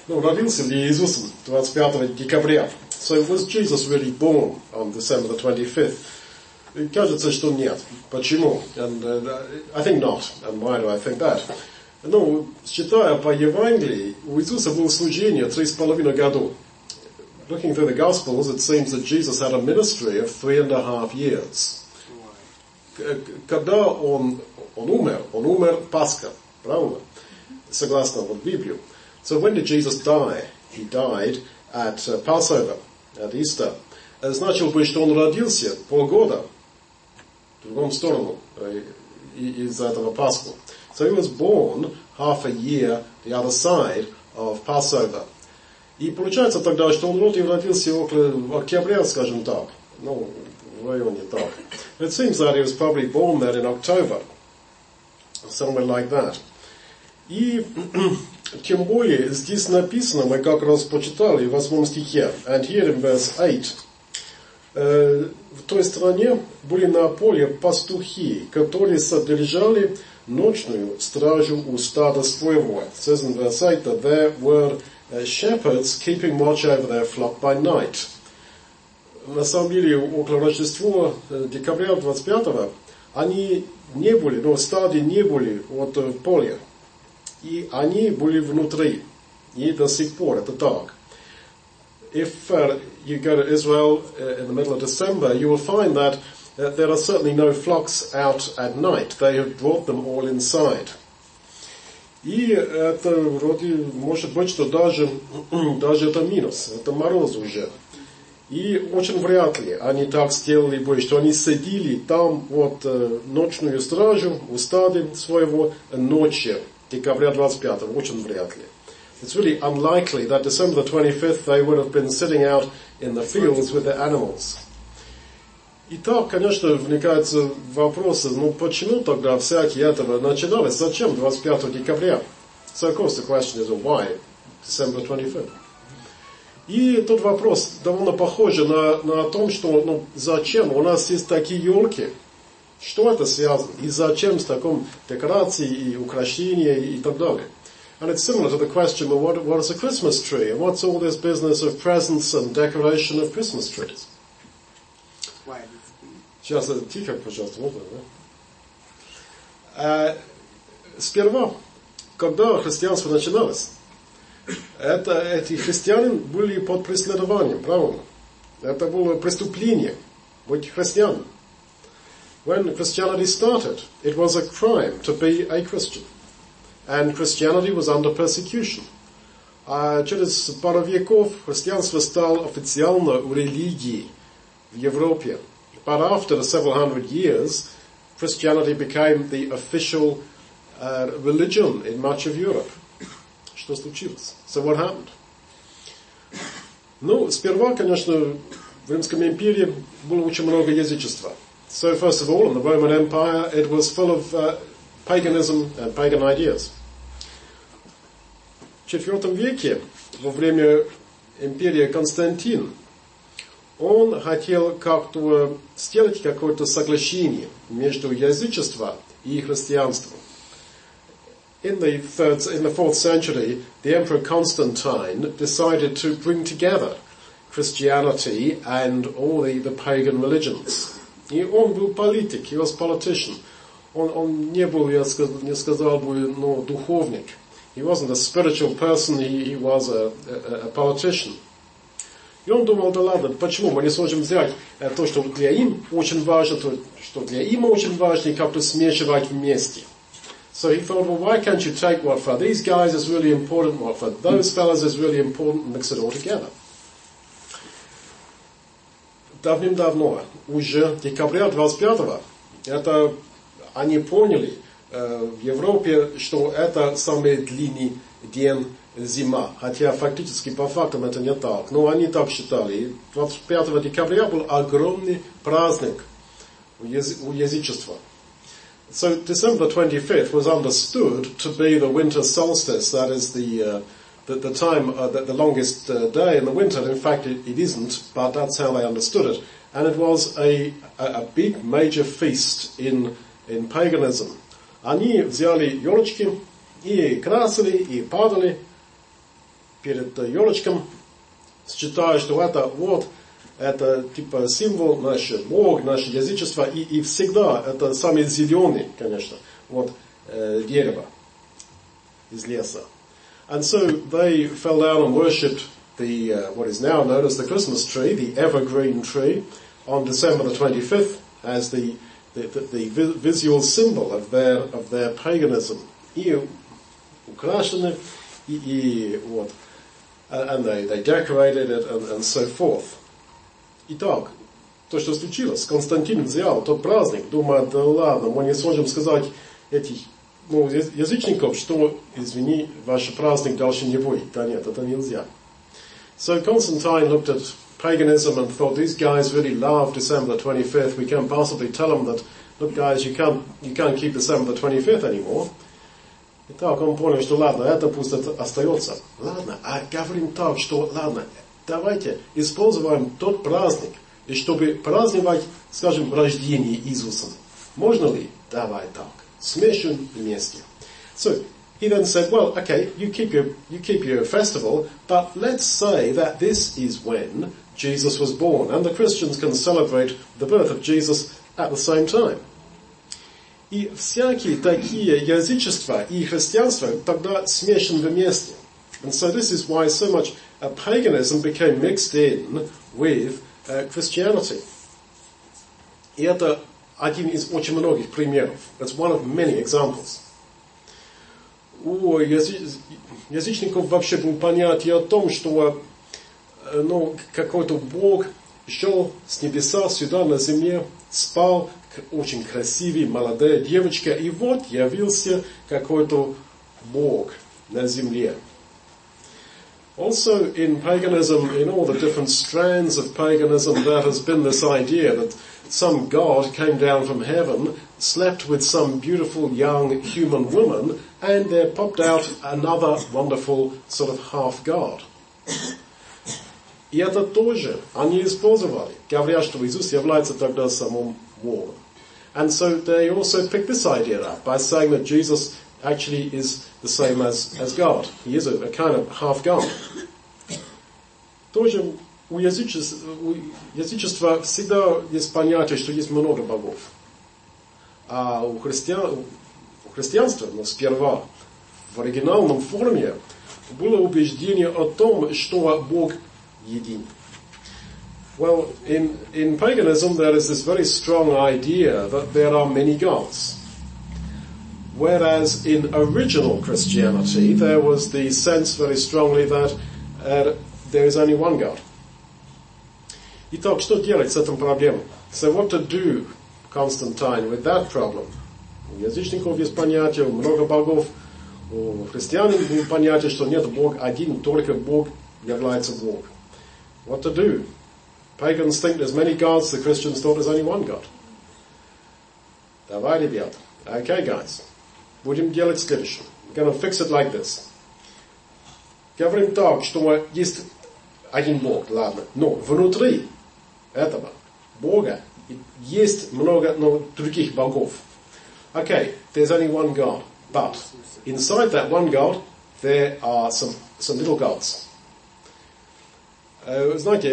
родился ли Иисус 25 декабря? So was Jesus really born on December the 25th? Кажется, что нет. Почему? And I think not. And why do I think that? Считая по Евангелии, у Иисуса было служение 3,5 года. Looking through the Gospels, it seems that Jesus had a ministry of 3.5 years. Когда он умер Пасха, правильно? Согласно Библию. So when did Jesus die? He died at Passover, at Easter. Значило бы, что он родился полгода в другом сторону из этого Пасху. So he was born half a year the other side of Passover. И получается тогда, что он родился около октября, скажем так. В районе так. It seems that he was probably born there in October. Somewhere like that. И тем более здесь написано, мы как раз почитали в 8 стихе. And here in verse 8. В той стране были на поле пастухи, которые содержали ночную стражу у стада своего. It says in verse 8 that there were shepherds keeping watch over their flock by night. На самом деле, около Рождества, декабря 25-го, они не были, в стаде не были от поля. И они были внутри. И до сих пор это так. If you go to Israel in the middle of December, you will find that there are certainly no flocks out at night. They have brought them all inside. И это вроде, может быть, что даже это минус, это мороз уже. И очень вряд ли они так сделали бы, что они сидели там ночную стражу у стада своего ночью, декабря 25-го, очень вряд ли. It's really unlikely that December the 25th they would have been sitting out in the fields with their animals. И так, конечно, возникаются вопросы, почему тогда всякие этого начиналось? Зачем 25 декабря? So of course the question is, why December 25th? И тот вопрос довольно похож на том, что, зачем у нас есть такие елки? Что это связано? И зачем с таким декорацией и украшением и так далее? And it's similar to the question, what is a Christmas tree? And what's all this business of presents and decoration of Christmas trees? Сейчас тихо, пожалуйста, можно, да? Сперва, когда христианство начиналось, эти христиане были под преследованием, правильно? Это было преступление быть христианом. When Christianity started, it was a crime to be a Christian. And Christianity was under persecution. А через пару веков христианство стало официально религией в Европе. But after several hundred years, Christianity became the official religion in much of Europe. Что случилось? So what happened? Сперва, конечно, в Римской империи было очень много язычества. So first of all, in the Roman Empire, it was full of paganism and pagan ideas. В IV веке, во время империи Константин, он хотел как-то сделать какое-то соглашение между язычеством и христианством. In the 4th century, the Emperor Constantine decided to bring together Christianity and all the pagan religions. И он был политик, he was politician. Он не был, я не сказал бы, духовник. He wasn't a spiritual person, he was a politician. И он думал, да ладно, почему мы не сможем взять то, что для им очень важно, то, что для им очень важно, и как-то смешивать вместе. So he thought, well, why can't you take what for these guys is really important, what for those fellas is really important, and mix it all together? Давным-давно, уже декабря 25-го, это они поняли в Европе, что это самый длинный день зима. Хотя фактически по фактам это не так. Но они так считали. И 25 декабря был огромный праздник у язычества. So December 25th was understood to be the winter solstice. That is the time, the longest day in the winter. In fact, it isn't, but that's how they understood it. And it was a big major feast in paganism. Они взяли елочки и красили, и падали. перед елочком, считая, что это типа символ наш Бог, наше язычество, и всегда это самый зеленый, конечно, дерево из леса. And so they fell down and worshipped the what is now known as the Christmas tree, the evergreen tree, on December the 25th as the visual symbol of their paganism. И украшены, and they decorated it and so forth. Итак, то, что случилось, Константин взял тот праздник, думая, да ладно, мы не сможем сказать этих язычников, что, извини, ваш праздник дальше не будет. Да нет, это нельзя. So Constantine looked at paganism and thought, these guys really love December the 25th. We can't possibly tell them that, look guys, you can't keep December the 25th anymore. Итак, он понял, что ладно, это пусть остается. Ладно, а говорим так, что ладно, давайте используем тот праздник, и чтобы праздновать, скажем, рождение Иисуса. Можно ли? Давай так. Смешиваем вместе. So, he then said, well, okay, you keep your festival, but let's say that this is when Jesus was born, and the Christians can celebrate the birth of Jesus at the same time. И всякие такие язычества и христианство тогда смешаны вместе. And so this is why so much paganism became mixed in with Christianity. И это один из очень многих примеров. That's one of many examples. У язычников вообще было понятие о том, что какой-то Бог шел с небеса сюда на земле, спал, очень красивый, молодая девочка, и вот явился какой-то Бог на земле. Also in paganism, in all the different strands of paganism, there has been this idea that some god came down from heaven, slept with some beautiful young human woman, and there popped out another wonderful sort of half-god. И это тоже они использовали, говоря, что Иисус является тогда самым Богом. And so they also picked this idea up by saying that Jesus actually is the same as God. He is a kind of half-God. Тоже у язычества всегда есть понятие, что есть много богов. А у христианства, сперва, в оригинальном форме, было убеждение о том, что Бог един. Well, in paganism there is this very strong idea that there are many gods. Whereas in original Christianity there was the sense very strongly that there is only one God. Итак, что делать с этой проблемой? So what to do, Constantine, with that problem? У язычников есть понятие, много богов. У христиан есть понятие, что нет Бог один, только Бог является Бог. What to do? Pagans think there's many gods, the Christians thought there's only one God. Давай, ребята. Okay, guys. Будем делать следующее. We're going to fix it like this. Говорим так, что есть один Бог, ладно. Но внутри этого Бога есть много других богов. Okay, there's only one God. But inside that one God, there are some little gods. Знаете,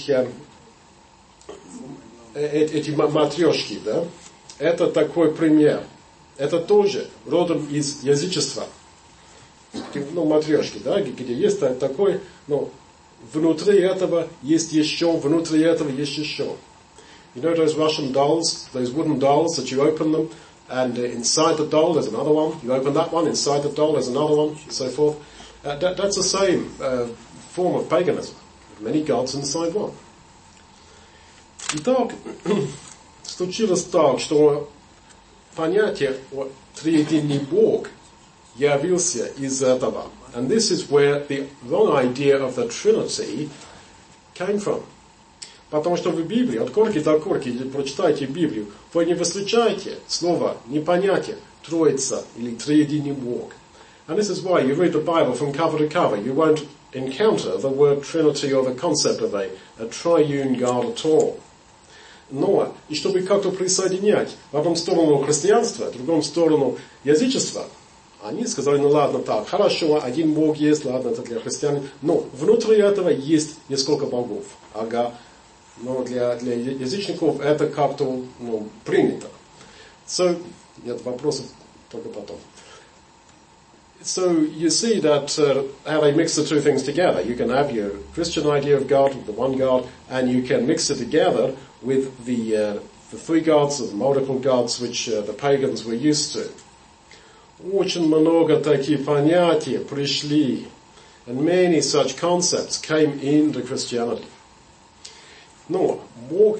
эти матрешки, да? Это такой пример. Это тоже родом из язычества. Матрешки, да, где есть такой, внутри этого есть еще, внутри этого есть еще. You know those Russian dolls, those wooden dolls that you open them, and inside the doll there's another one. You open that one, inside the doll there's another one, and so forth. That's the same form of paganism. Many gods inside one. Итак, случилось так, что понятие триединый Бог явился из этого. And this is where the wrong idea of the Trinity came from. Потому что в Библии, от корки до корки, или прочитайте Библию, вы не встречаете слово, не понятие Троица или триединый Бог. And this is why you read the Bible from cover to cover. You won't encounter the word Trinity or the concept of a triune God at all. Но, и чтобы как-то присоединять в одну сторону христианства, в другую сторону язычества, Они сказали, ну ладно, так, хорошо, один Бог есть, ладно, это для христиан. Но внутри этого есть несколько богов. Ага. Но для язычников это как-то принято. So, нет, вопросов только потом. So you see that how they mix the two things together. You can have your Christian idea of God, the one God, and you can mix it together with the three gods, the multiple gods, which the pagans were used to. Очень много таких понятий пришли, and many such concepts came into Christianity. Но Бог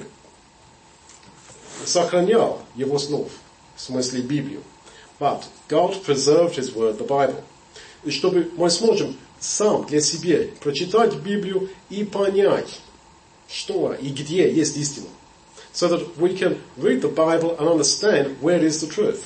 сохранял Его слов, в смысле Библию. But God preserved His word, the Bible. И чтобы мы сможем сам для себя прочитать Библию и понять, что и где есть истина. So that we can read the Bible and understand where is the truth.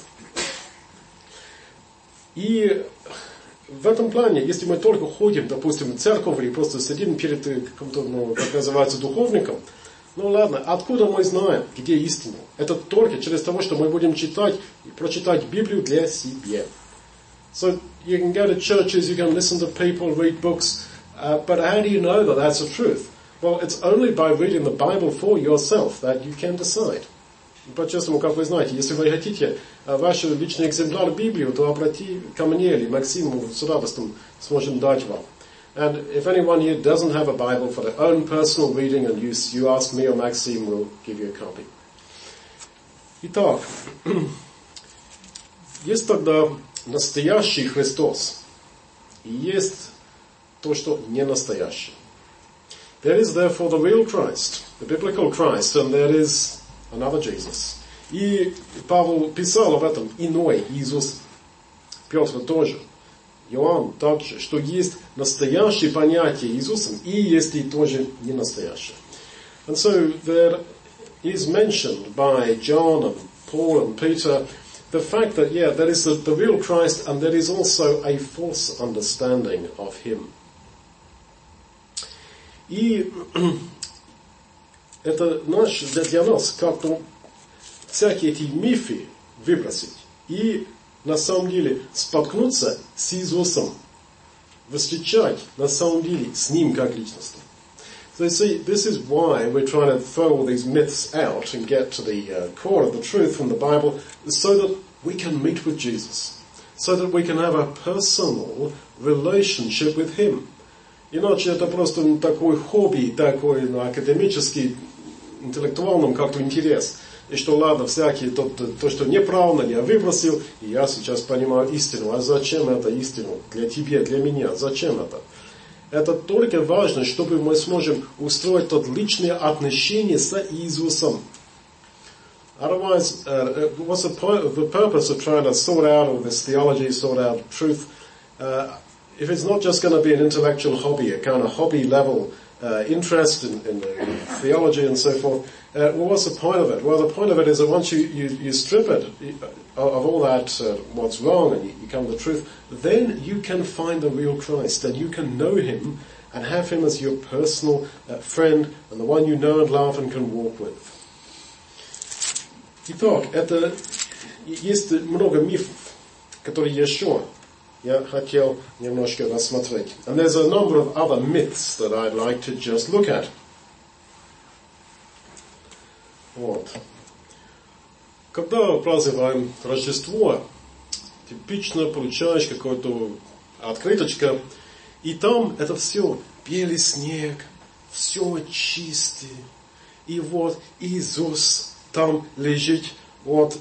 И в этом плане, если мы только ходим, допустим, в церковь или просто сидим перед каким-то, как называется, духовником, ну ладно, откуда мы знаем, где истина? Это только через то, что мы будем читать и прочитать Библию для себя. So you can go to churches, you can listen to people, read books, but how do you know that that's the truth? Well, it's only by reading the Bible for yourself that you can decide. По-честному, как вы знаете, если вы хотите ваш личный экземпляр Библии, то обрати ко мне или Максиму, с удовольствием сможем дать вам. And if anyone here doesn't have a Bible for their own personal reading, and you ask me or Maxime, we'll give you a copy. Итак, есть тогда настоящий Христос, и есть то, что не настоящий. There is therefore the real Christ, the biblical Christ, and there is another Jesus. И Павел писал об этом иной Иисус, Петр тоже. Иоанн также, что есть настоящее понятие Иисусом и есть и тоже не настоящее. And so there is mentioned by John and Paul and Peter the fact that, there is the real Christ and there is also a false understanding of Him. И это для нас как-то всякие эти мифы выбросить и на самом деле споткнуться с Иисусом, встречать на самом деле с Ним как личностью. So you see, this is why we're trying to throw all these myths out and get to the core of the truth from the Bible, so that we can meet with Jesus, so that we can have a personal relationship with Him. Иначе это просто такой хобби, такой академический, интеллектуальный как-то интерес. И что ладно, всякие, то, что неправильно, я выбросил, и я сейчас понимаю истину. А зачем это истину? Для тебя, для меня. Зачем это? Это только важно, чтобы мы сможем устроить тот личное отношение с Иисусом. Otherwise, what's the purpose of trying to sort out all this theology, sort out truth, if it's not just going to be an intellectual hobby, a kind of hobby level interest in theology and so forth, well, what's the point of it? Well, the point of it is that once you strip it of all that, what's wrong, and you come to the truth, then you can find the real Christ, and you can know Him and have Him as your personal friend and the one you know and love and can walk with. Итак, это есть много мифов, которые еще я хотел немножко рассмотреть. And there's a number of other myths that I'd like to just look at. Вот. Когда празднуем Рождество, типично получаешь какую-то открыточку, и там это все белый снег, все чистое, и вот Иисус там лежит, вот,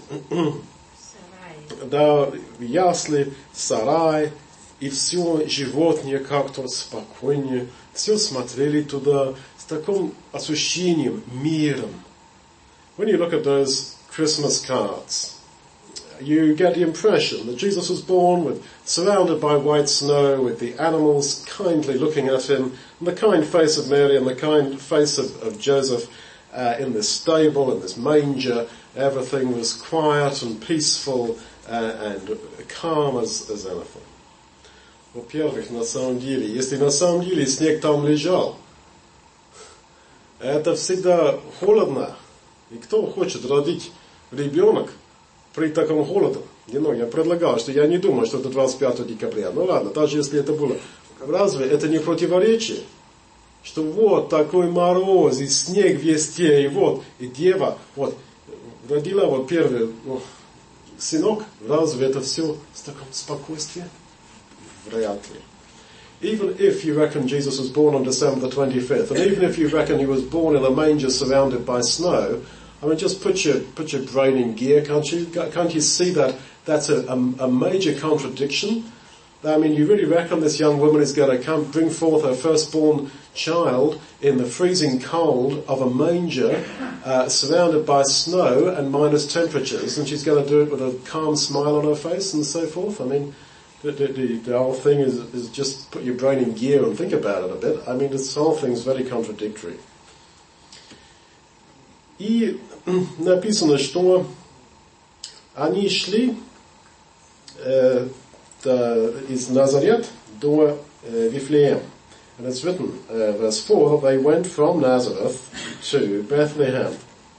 да, ясли, сарай, и все животные как-то спокойнее, все смотрели туда с таким ощущением, миром. When you look at those Christmas cards, you get the impression that Jesus was born surrounded by white snow, with the animals kindly looking at Him, and the kind face of Mary and the kind face of Joseph in this stable, in this manger. Everything was quiet and peaceful and calm as anything. Во-первых, на самом деле, если на самом деле снег там лежал, это всегда холодно. И кто хочет родить ребенок при таком холоде? я предлагал, что я не думаю, что это 25 декабря. Ну ладно, даже если это было. Разве это не противоречие? Что вот такой мороз, и снег везде, и вот, и дева, вот, родила вот первый сынок. Разве это все с таким спокойствием? Вряд ли. Even if you reckon Jesus was born on December the 25th, and even if you reckon he was born in a manger surrounded by snow, I mean, just put your brain in gear, can't you? Can't you see that that's a major contradiction? I mean, you really reckon this young woman is going to come bring forth her firstborn child in the freezing cold of a manger, surrounded by snow and minus temperatures, and she's going to do it with a calm smile on her face and so forth? I mean, the whole thing is just put your brain in gear and think about it a bit. I mean, this whole thing is very contradictory. И написано, что они шли из Назарет до Вифлеем. And it's written, verse 4, they went from Nazareth to Bethlehem.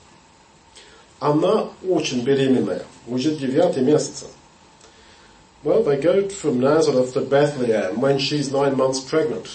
Она очень беременная, уже 9 месяц. Well, they go from Nazareth to Bethlehem when she's 9 months pregnant.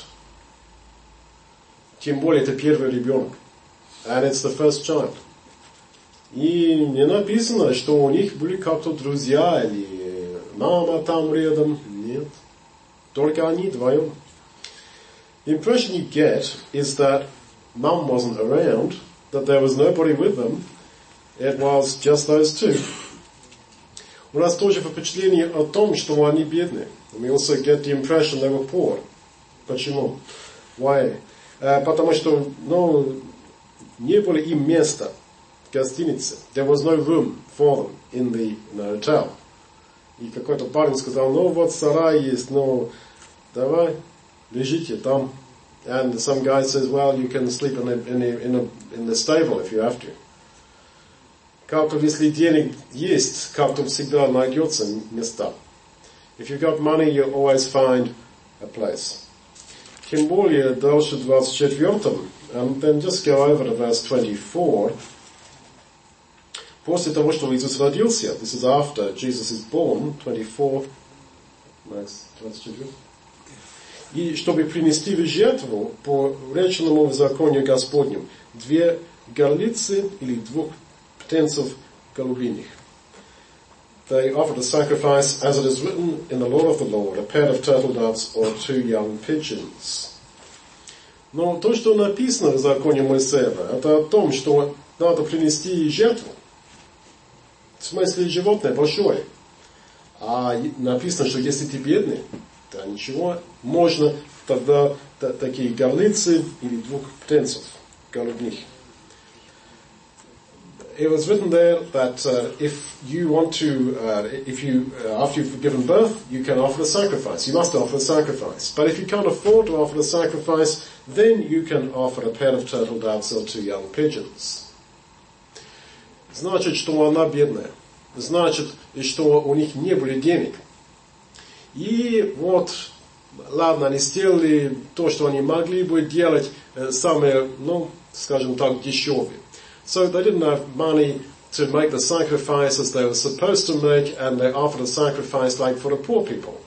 Тем более это первый ребенок. And it's the first child. И не написано, что у них были как-то друзья или мама там рядом. Нет. Только они вдвоем. The impression you get is that mum wasn't around, that there was nobody with them. It was just those two. У нас тоже впечатление о том, что они бедные. We also get the impression they were poor. Почему? Why? Потому что, не было им места в гостинице. There was no room for them in the hotel. И какой-то парень сказал, вот сарай есть, давай, лежите там. And some guy says, well, you can sleep in the stable if you have to. Как-то, если денег есть, как-то всегда найдется места. If you've got money, you always find a place. Тем более, дальше 24-м, and then just go over to verse 24. После того, что Иисус родился, this is after Jesus is born, 24, Max, 24. И чтобы принести в жертву по реченному в законе Господнем 2 горлицы или 2 птенцев голубиных. They offered a sacrifice as it is written in the law of the Lord, a pair of turtle doves or 2 young pigeons. Но то, что написано в законе Моисеева, это о том, что надо принести жертву. В смысле животное большое. А написано, что если ты бедный, то ничего, можно тогда такие горлицы или 2 птенцев голубных. It was written there that if you want to, after you've given birth, you can offer a sacrifice. You must offer a sacrifice. But if you can't afford to offer a sacrifice, then you can offer a pair of turtle doves or 2 young pigeons. Значит, что она бедная. Значит, что у них не было денег. И вот, ладно, они сделали то, что они могли бы делать, самое, скажем так, дешевое. So they didn't have money to make the sacrifices they were supposed to make, and they offered a sacrifice like for the poor people.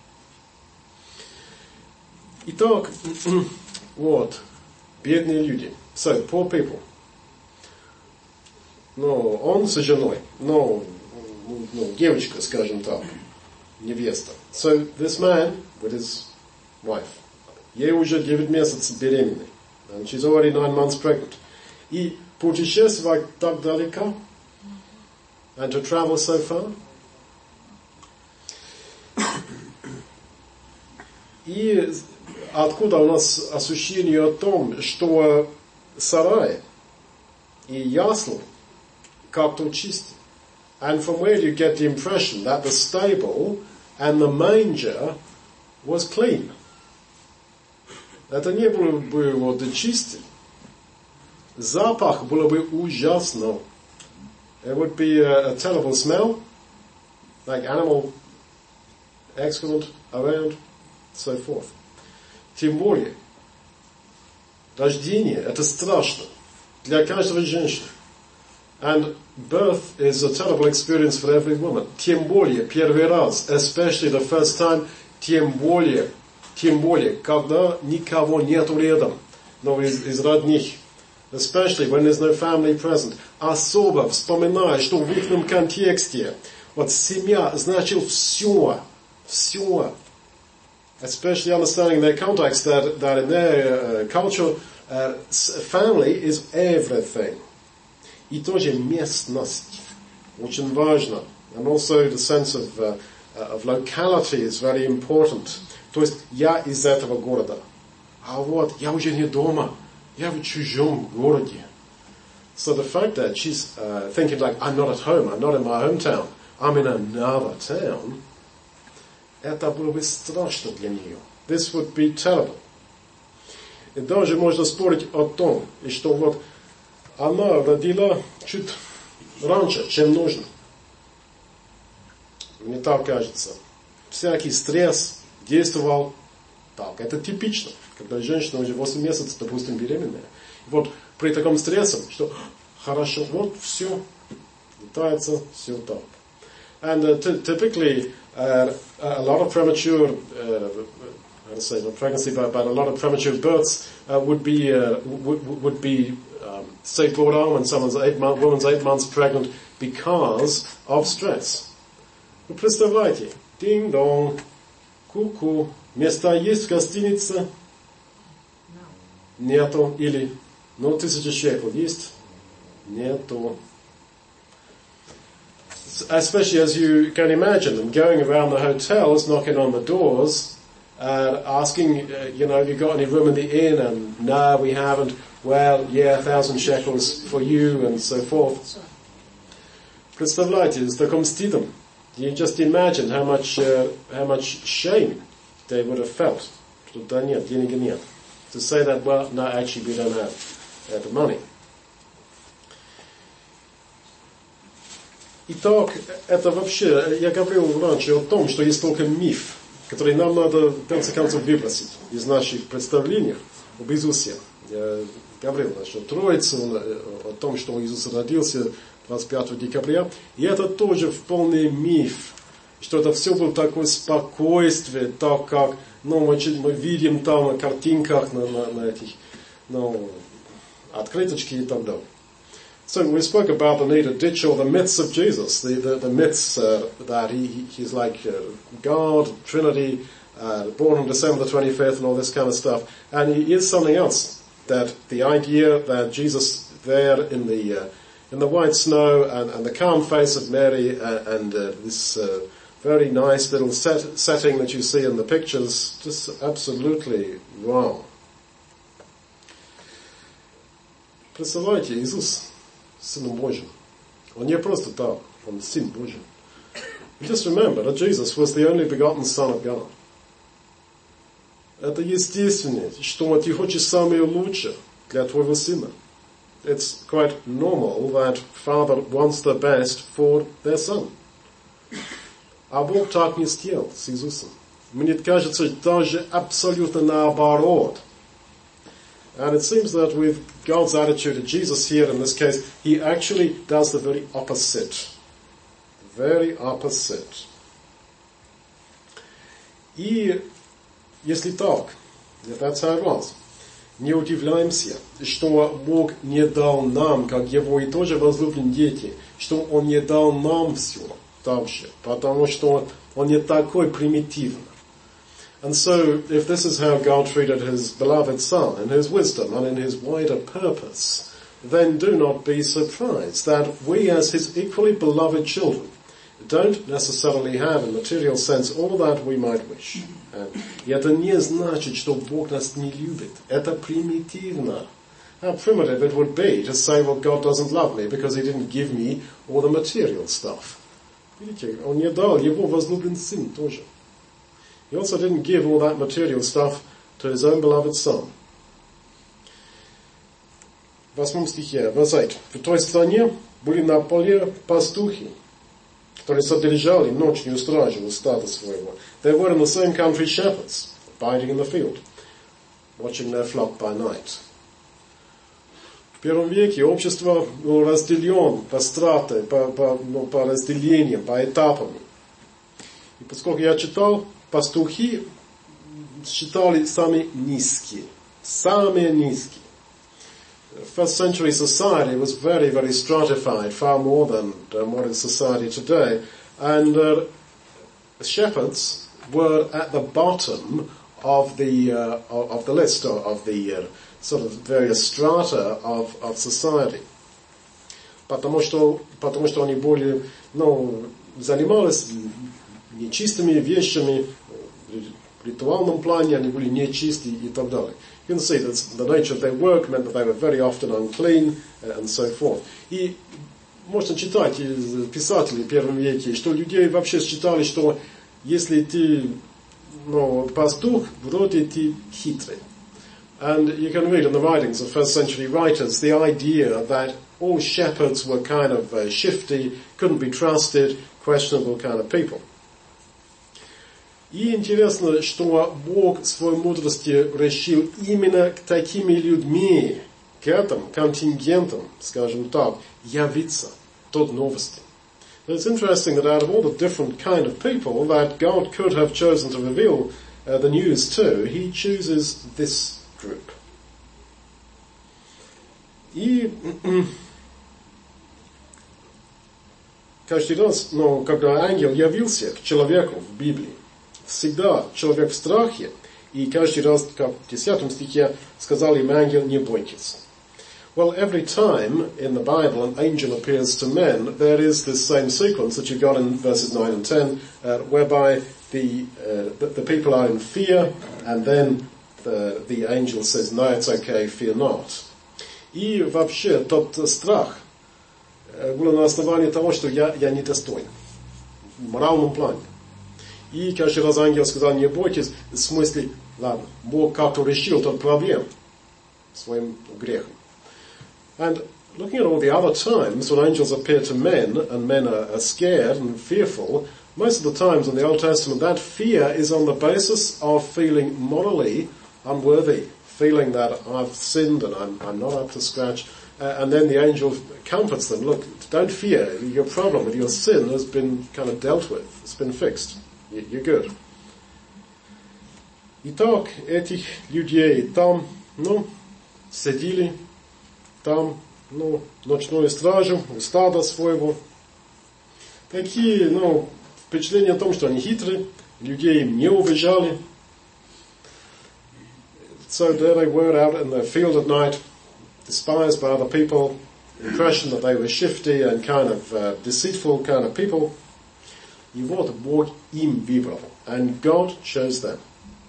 Итак, вот, бедные люди. So, poor people. Он с женой, девочка, скажем так, невеста. So, this man with his wife. Ей уже 9 месяцев беременной. And she's already 9 months pregnant. И путешествовать так далеко, and to travel so far. И откуда у нас ощущение о том, что сарай и ясли как-то чисты? And from where do you get the impression that the stable and the manger was clean? Это не было бы вот чистым. Запах было бы ужасно. It would be a terrible smell, like animal excrement around, so forth. Тем более, рождение – это страшно для каждого женщины. And birth is a terrible experience for every woman. Тем более, первый раз, especially the first time, тем более, когда никого нету рядом, но из родных. Especially when there's no family present. Особо вспоминая, что в их контексте, вот семья значит все. Especially understanding their context, that in their culture, family is everything. И тоже местность. Очень важно. And also the sense of locality is very important. То есть я из этого города. А вот я уже не дома. Я в чужом городе. So the fact that she's thinking like, I'm not at home, I'm not in my hometown, I'm in another town, это было бы страшно для нее. This would be terrible. И даже можно спорить о том, что вот она родила чуть раньше, чем нужно. Мне так кажется. Всякий стресс действовал так. Это типично, когда женщина уже 8 месяцев, допустим, беременная. Вот при таком стрессе, что хорошо, вот все, летается, все так. And typically, a lot of premature, how to say, not pregnancy, but a lot of premature births would be say brought on when woman's 8 months pregnant because of stress. Вы представляете, динг-донг, ку-ку, места есть в гостинице? Нету. Или, 1000 шекелей есть? Нету. Especially as you can imagine them going around the hotels, knocking on the doors, asking, have you got any room in the inn? And no, we haven't. Well, yeah, 1,000 shekels for you, and so forth. Представляете, с таким стыдом. You just imagine how much shame they would have felt. Что да нет, денег нет. To say that, well, no, actually we don't have the money. Итак, это вообще, я говорил раньше о том, что есть только миф, который нам надо, в конце концов, выбросить из наших представлений об Иисусе. Я говорил насчет Троицы, о том, что Иисус родился 25 декабря. И это тоже полный миф, что это все было такое спокойствие, так как мы видим там на картинках, на этих, открыточки и так далее. So we spoke about the need to ditch all the myths of Jesus, the myths that he's like God, Trinity, born on December the 25th and all this kind of stuff. And he is something else. That the idea that Jesus there in the white snow and the calm face of Mary and this very nice little setting that you see in the pictures, just absolutely wrong. Представляете, Иисус Сыном Божьим. Он не просто так, он Сын Божий. Just remember that Jesus was the only begotten Son of God. Это естественно, что ты хочешь самое лучшее для твоего сына. It's quite normal that father wants the best for their son. А Бог так не сделал с Иисусом. Мне кажется, даже абсолютно наоборот. And it seems that with God's attitude to Jesus here in this case, he actually does the very opposite. Very opposite. И если так, if that's how it was, не удивляемся, что Бог не дал нам, как Его и тоже возлюбленные дети, что Он не дал нам все так же, потому что Он не такой примитивный. And so, if this is how God treated His beloved Son in His wisdom and in His wider purpose, then do not be surprised that we as His equally beloved children don't necessarily have in material sense all that we might wish. И это не значит, что Бог нас не любит. Это примитивно. How primitive it would be to say, well, God doesn't love me because He didn't give me all the material stuff. Видите, Он не дал Его возлюбленный Сын тоже. He also didn't give all that material stuff to His own beloved Son. В 8 стихе, verse 8. В той стране были на поле пастухи, которые содержали ночную стражу у стада своего. There were in the same country shepherds, abiding in the field, watching their flock by night. В первом веке общество было разделено по стратам, по разделениям, по этапам. И поскольку я читал, пастухи считали самые низкие. First century society was very, very stratified, far more than modern society today. And shepherds were at the bottom of the list, of the sort of various strata of society. Потому что они более, занимались нечистыми вещами, в ритуальном плане они были нечисты и так далее. You can see that the nature of their work meant that they were very often unclean and so forth. И можно читать из писателей в первом веке, что людей вообще считали, что если ты, пастух, вроде ты хитрый. And you can read in the writings of first century writers the idea that all shepherds were kind of shifty, couldn't be trusted, questionable kind of people. И интересно, что Бог в своей мудрости решил именно к такими людьми, к этим контингентам, скажем так, явиться тот новости. It's interesting that out of all the different kind of people that God could have chosen to reveal the news to, He chooses this group. И каждый раз, когда ангел явился к человеку в Библии, всегда человек в страхе, и каждый раз, как в 10 стихе, сказал им ангел, не бойтесь. Well, every time in the Bible an angel appears to men, there is this same sequence that you got in verses 9 and 10, whereby the people are in fear, and then the angel says, no, it's okay, fear not. И вообще тот страх был на основании того, что я недостоин в моральном плане. И каждый раз ангел сказал, не бойтесь, в смысле, ладно, Бог как-то решил тот проблем своим грехом. And looking at all the other times when angels appear to men, and men are scared and fearful, most of the times in the Old Testament, that fear is on the basis of feeling morally unworthy, feeling that I've sinned and I'm not up to scratch. And then the angel comforts them, look, don't fear, your problem with your sin has been kind of dealt with, it's been fixed. You're good. Итак, этих людей там, сидели, там, ночную стражу, стадо своего. Такие, впечатления о том, что они хитрые, людей не уважали. So there they were out in the field at night, despised by other people, impression that they were shifty and kind of deceitful kind of people. И вот Бог им выбрал. And God chose them.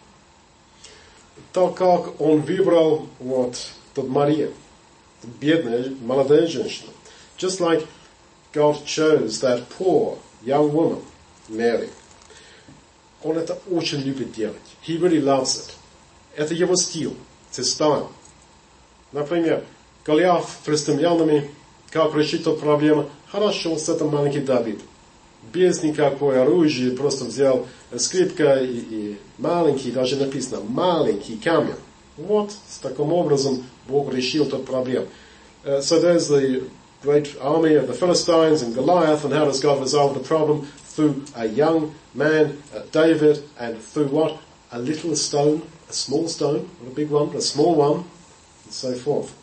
Так как Он выбрал тот Мария, бедная молодая женщина. Just like God chose that poor young woman, Mary. Он это очень любит делать. He really loves it. Это его стиль, it's his style. Например, Голиаф с филистимлянами, как решить эту проблему? Хорошо, с этим маленький Давид. Без никакого оружия, просто взял скрипка и маленький, даже написано, маленький камень. Вот, с таким образом Бог решил эту проблему. So there's the great army of the Philistines and Goliath, and how does God resolve the problem? Through a young man, David, and through what? A little stone, a small stone, not a big one, but a small one, and so forth.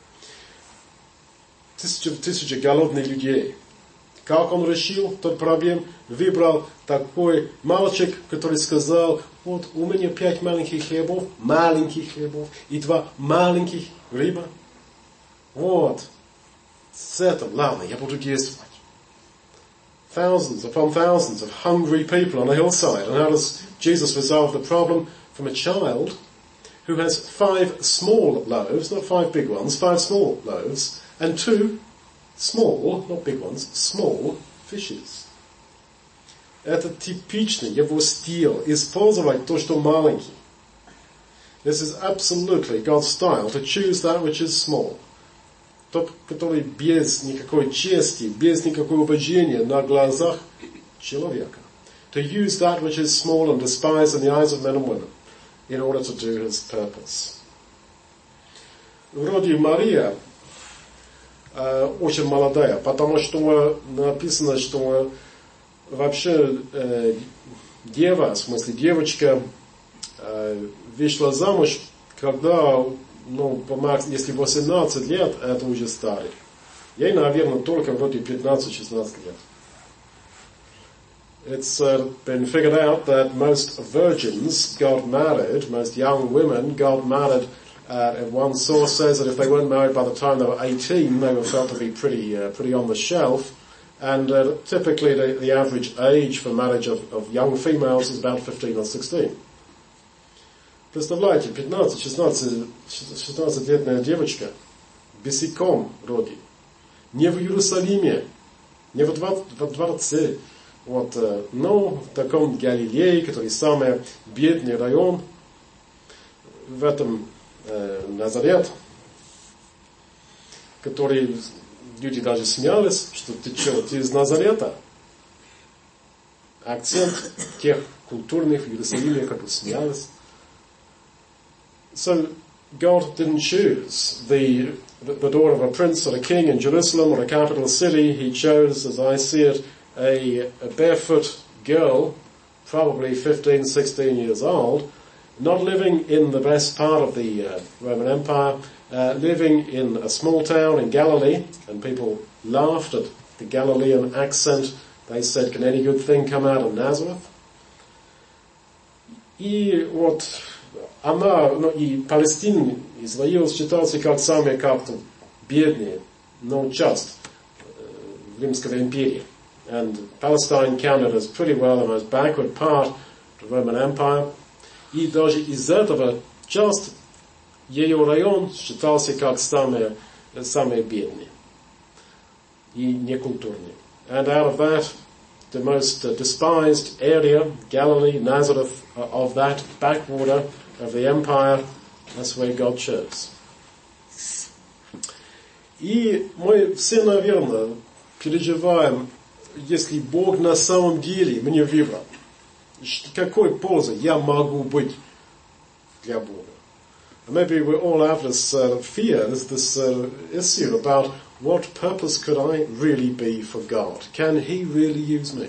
Тысячи голодных людей. Как он решил тот проблем? Выбрал такой мальчик, который сказал, вот у меня 5 маленьких хлебов и 2 маленьких рыба. Вот. С этим, ладно, я буду действовать. Thousands upon thousands of hungry people on a hillside. And how does Jesus resolve the problem? From a child who has 5 small loaves, not 5 big ones, 5 small loaves, and 2 small, not big ones, small fishes. Это типичный его стиль, использовать то, что маленький. This is absolutely God's style, to choose that which is small. Тот, который без никакой чести, без никакого уважения на глазах человека. To use that which is small and despised in the eyes of men and women in order to do his purpose. Вроде Мария очень молодая, потому что написано, что вообще дева, в смысле девочка, вышла замуж, когда, если 18 лет, это уже старый. Ей, наверное, только вроде 15-16 лет. It's been figured out that most virgins got married, most young women got married. One source says that if they weren't married by the time they were 18, they were felt to be pretty on the shelf. And typically the average age for marriage of young females is about 15 or 16. Представляете, 16-летняя девочка, босиком вроде, не в Иерусалиме, не во дворце, но в таком Галилее, который самый бедный район, в этом Назарет, который люди даже смеялись, что ты из Назарета? Акцент тех культурных в Иерусалиме, как бы смеялись. So God didn't choose the daughter of a prince or a king in Jerusalem or a capital city. He chose, as I see it, a barefoot girl, probably 15, 16 years old, not living in the best part of the Roman Empire, living in a small town in Galilee, and people laughed at the Galilean accent. They said, can any good thing come out of Nazareth? И и Палестина, Израиль считался как самый как-то бедный, часть Римской империи. And Palestine counted as pretty well the most backward part of the Roman Empire. И даже из этого часть ее район считался как самый бедный и некультурный. And out of that, the most despised area, Galilee, Nazareth, of that backwater of the empire, that's where God chose. И мы все, наверное, переживаем, если Бог на самом деле мне выбрал, какой пользы я могу быть для Бога? Maybe we all have this fear, this issue about what purpose could I really be for God? Can He really use me?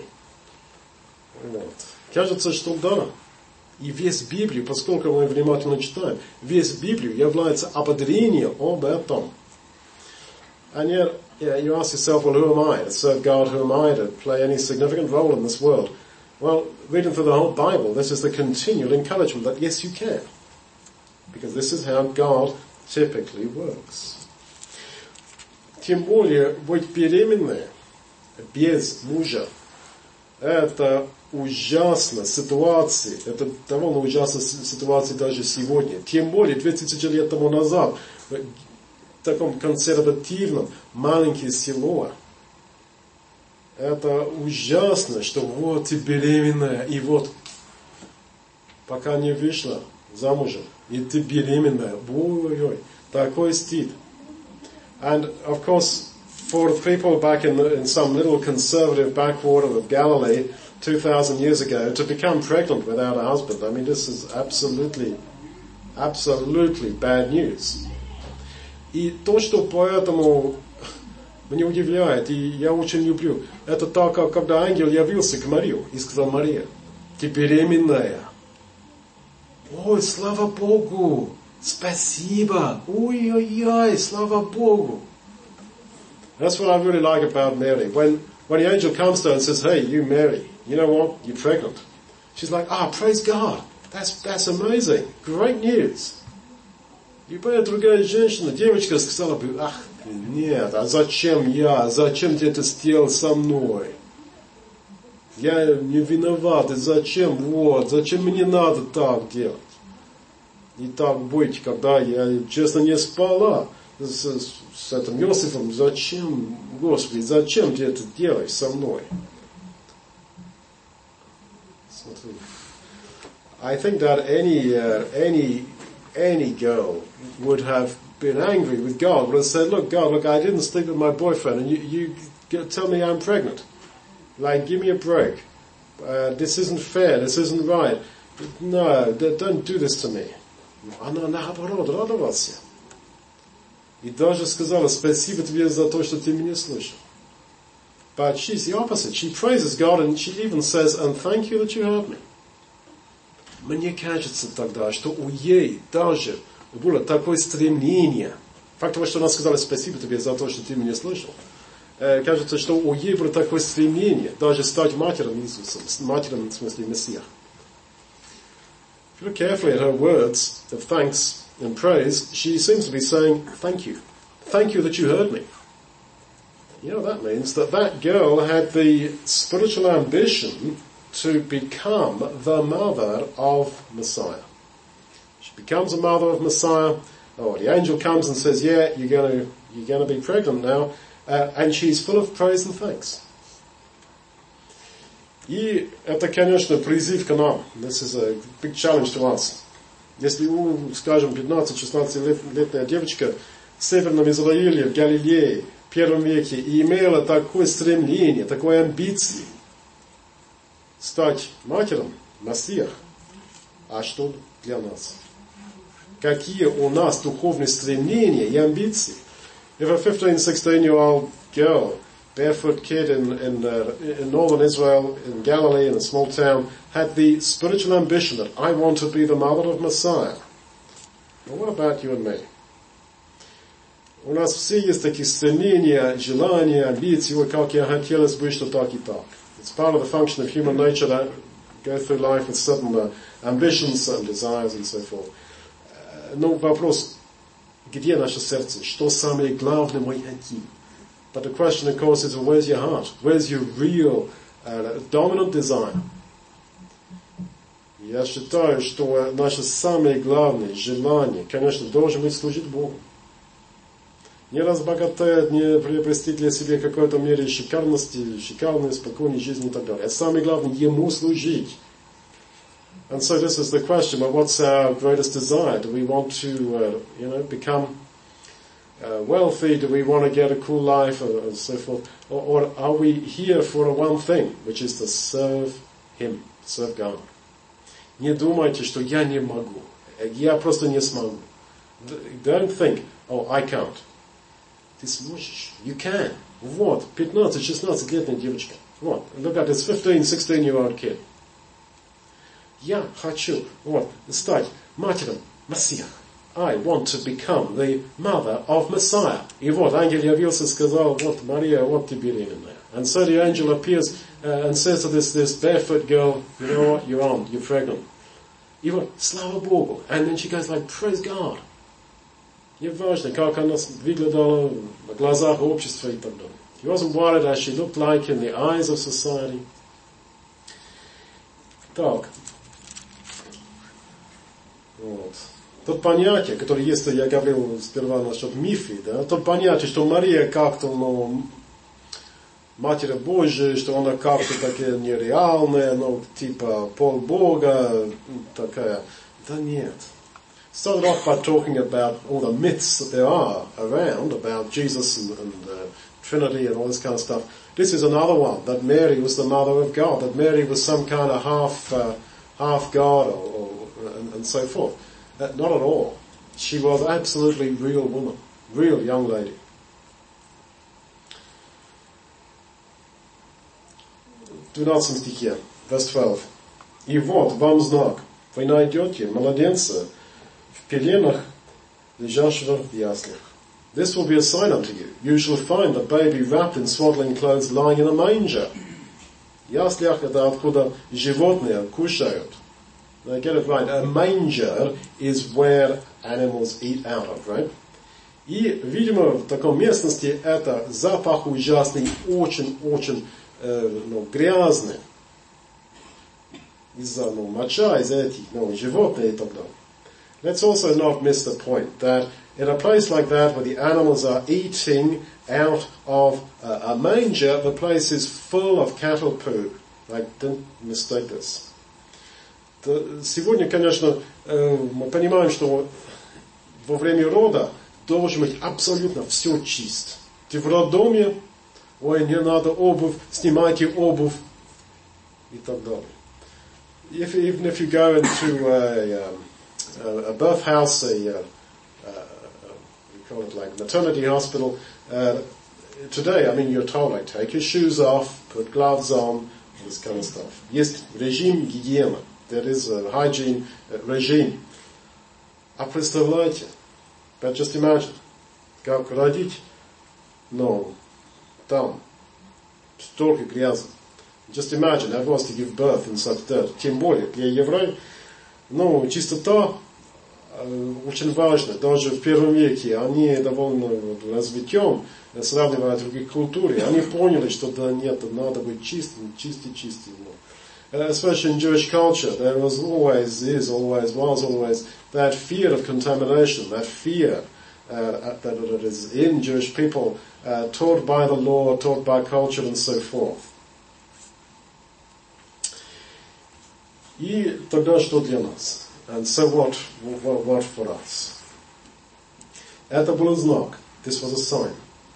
Кажется, что да. И весь Библию, поскольку мы внимательно читаем, весь Библию является ободрением об этом. And yet, you ask yourself, well, who am I to serve God? Who am I to play any significant role in this world? Well, reading through the whole Bible, this is the continual encouragement that yes, you can. Because this is how God typically works. Тем более, быть беременной без мужа, это ужасная ситуация. Это довольно ужасная ситуация даже сегодня. Тем более, 2000 лет тому назад, в таком консервативном, маленьком село. Это ужасно, что вот ты беременная, и вот, пока не вышла замужем, и ты беременная. Ой-ой-ой, такой стыд. And of course, for people back in some little conservative backwater of Galilee 2,000 years ago, to become pregnant without a husband, I mean, this is absolutely bad news. И то, что поэтому меня удивляет, и я очень люблю, это так, как когда ангел явился к Марии и сказал: Мария, ты беременная. Ой, слава Богу! Спасибо! Ой-ой-ой, слава Богу! That's what I really like about Mary. When the angel comes to her and says, hey, you Mary, you know what? You're pregnant. She's like, praise God. That's amazing. Great news. И поэтому другая женщина, девочка, сказала бы: ах, нет, а зачем я? Зачем ты это сделал со мной? Я не виноват, и зачем? Зачем мне надо так делать? И так быть, когда я, честно, не спала с этим Иосифом. Зачем, Господи, зачем ты это делаешь со мной? Смотри. I think that any girl would have been angry with God, would have said, look, God, I didn't sleep with my boyfriend, and you tell me I'm pregnant. Like, give me a break. This isn't fair, this isn't right. No, don't do this to me. Она наоборот радовался. И даже сказала, спасибо тебе за то, что ты меня слышал. But she's the opposite. She praises God and she even says, and thank you that you heard me. Мне кажется тогда, что у ей даже было такое стремление. Факт того, что она сказала спасибо тебе за то, что ты меня слышал. Кажется, что у ей было такое стремление даже стать матерью Иисуса, матерью в смысле Мессия. If you look carefully at her words of thanks and praise, she seems to be saying, thank you. Thank you that you heard me. You know, that means that girl had the spiritual ambition to become the mother of Messiah. She becomes a mother of Messiah. Oh, the angel comes and says, yeah, you're going to be pregnant now. And she's full of praise and thanks. И это, конечно, призыв к нам. This is a big challenge to us. Если, скажем, 15-16-летняя девочка в Северном Израиле, в Галилее, в первом веке, и имела такое стремление, такой амбиции стать матерью Мессия, а что для нас? Какие у нас духовные стремления и амбиции? If a 15, 16-year-old girl, barefoot kid in northern Israel, in Galilee, in a small town, had the spiritual ambition that I want to be the mother of Messiah. Well, what about you and me? У нас все есть такие стремления, желания, амбиции, ой, как я хотелось бы, что так и так. It's part of the function of human nature that go through life with certain ambitions, certain desires and so forth. Но вопрос, где наше сердце? Что самое главное мы хотим? But the question, of course, is, well, where's your heart? Where's your real dominant desire? Я считаю, что наше самое главное желание, конечно, должен быть служить Богу. Не разбогатеть, не приобрести для себя какой-то мере шикарности, шикарной, спокойной жизни и так далее. А самое главное, Ему служить. And so this is the question, but what's our greatest desire? Do we want to, become wealthy? Do we want to get a cool life and so forth? Or are we here for one thing, which is to serve Him, serve God? Не думайте, что я не могу. Я просто не смогу. Don't think, oh, I can't. Ты сможешь. You can. Вот, 15-16-летняя девочка. Вот, look at this 15, 16-year-old kid. Я хочу, стать матерью Мессия. I want to become the mother of Messiah. И вот, ангел явился и сказал, вот, Мария, вот ты беременная. And so the angel appears and says to this barefoot girl, you know what, you're pregnant. И вот, слава Богу. And then she goes like, praise God. Не важно, как она выглядела в глазах общества и так далее. He wasn't worried as she looked like in the eyes of society. Так. Вот. То понятие, которое есть, я говорил сперва насчет мифы, да, то понятие, что Мария как-то, Матерь Божия, что она как-то такая нереальная, типа полбога, такая. Да нет. Started off by talking about all the myths that there are around about Jesus and Trinity and all this kind of stuff. This is another one, that Mary was the mother of God, that Mary was some kind of half God and so forth. Not at all. She was absolutely real woman, real young lady. В 12 стихе, verse 12. И вот вам знак. Вы найдете младенца в пеленах, лежащего в яслях. This will be a sign unto you. You shall find the baby wrapped in swaddling clothes lying in a manger. Яслях — это откуда животные кушают. Now get it right. A manger is where animals eat out of, right? И, видимо, в такой местности это запах ужасный, очень-очень грязный. Из-за моча, из-за этих животных и так далее. Let's also not miss the point that in a place like that where the animals are eating out of a manger, the place is full of cattle poo. Like, don't mistake this. Сегодня, конечно, мы понимаем, что во время рода должен быть абсолютно все чисто. Ты в роддоме, ой, не надо обувь, снимайте обувь и так далее. Even if you go into a birth house, we call it like maternity hospital. Today, I mean, you're told, like, take your shoes off, put gloves on, this kind of stuff. Есть режим гигиены. There is a hygiene regime. А представляете, but just imagine, как родить, ну, там, столько грязи. Just imagine, that was to give birth in such dirt. Тем более, для евреев, ну, чистота очень важна. Даже в первом веке они довольно развитым, сравнивая других культур. Они поняли, что да нет, надо быть чистым. Especially in Jewish culture, there was always that fear of contamination, that fear that is in Jewish people, taught by the law, taught by culture and so forth. И тогда что для нас? And so what for us? Это был знак. This was a sign.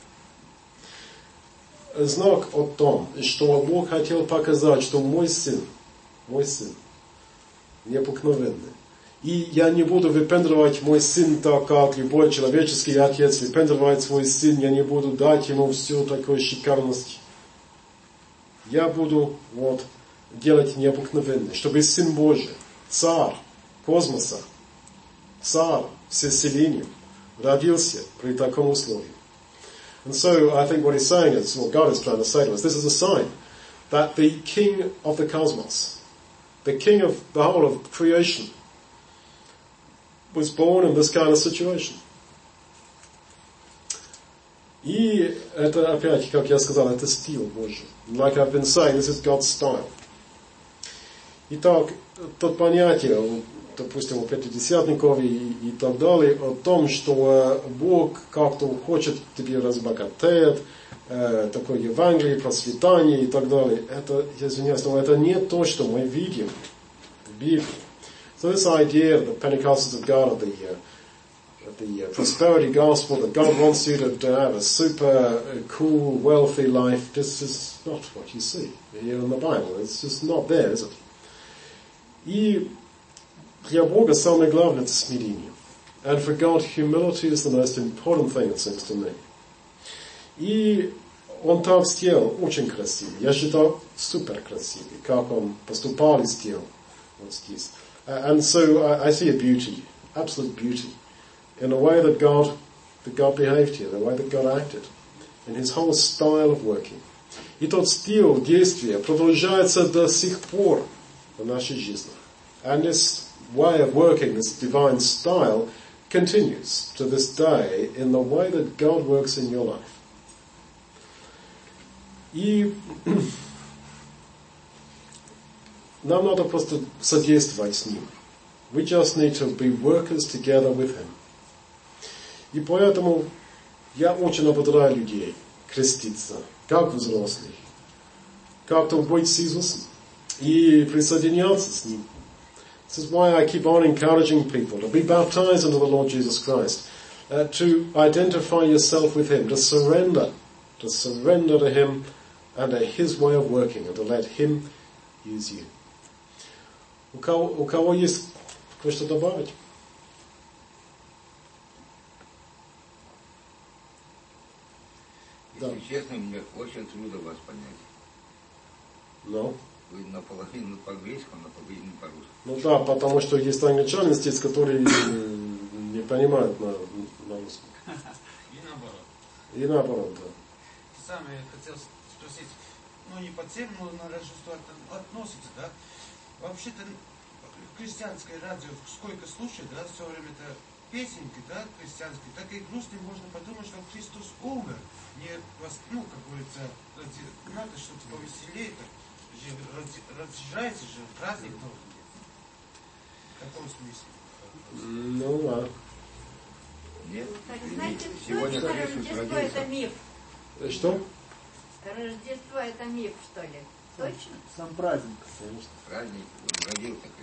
Знак о том, что Бог хотел показать, что мой сын необыкновенный. И я не буду выпендривать мой сын так, как любой человеческий отец выпендривает свой сын, я не буду дать ему всю такую шикарность. Я буду делать необыкновенное, чтобы сын Божий, царь космоса, царь всеселения, родился при таком условии. And so I think what he's saying is, what God is trying to say to us, this is a sign that the king of the cosmos, the king of the whole of creation, was born in this kind of situation. И это опять, как я сказал, это стиль Божий. Like I've been saying, this is God's style. Итак, тот понятие, допустим, у пятидесятников и так далее, о том, что Бог как-то хочет тебе разбогатеть, такое Евангелие, процветание и так далее, это, я извиняюсь, но это не то, что мы видим в Библии. So this idea of the Pentecostals of God, of the prosperity gospel, that God wants you to have a super cool, wealthy life, this is not what you see here in the Bible. It's just not there, is it? И для Бога самое главное это смирение. And for God, humility is the most important thing, it seems to me. И он так сделал, очень красивый. Я считаю, супер красивый, как он поступал и сделал вот здесь. And so I see a beauty, absolute beauty, in the way that God behaved here, the way that God acted, in his whole style of working. И тот стиль действия продолжается до сих пор в нашей жизни. And this way of working, this divine style, continues to this day in the way that God works in your life. И нам надо просто содействовать с ним. We just need to be workers together with him. И поэтому я очень ободряю людей креститься, как взрослых, как-то быть с Иисусом и присоединяться с ним. This is why I keep on encouraging people to be baptized into the Lord Jesus Christ, to identify yourself with him, to surrender to him and to his way of working, and to let him use you. У кого есть кое-что добавить? Если честно, мне очень трудно вас понять. No. Вы наполовину по-английски, наполовину по-русски. Ну да, потому что есть англичане здесь, которые не понимают на русском. И наоборот, да. Сам я хотел спросить, не по теме, но на Рождество относится, да? Вообще-то христианское радио сколько слушает, да, все время-то песенки, да, христианские, так и грустно можно подумать, что Христос умер. Не, как говорится, надо что-то повеселее, так, разъезжается же, праздник должен быть. В каком смысле? Ну да. Нет. Знаете, Сегодня, что конечно, Рождество это миф? Что? Рождество это миф, что ли? Точно? Сам праздник. Праздник, родился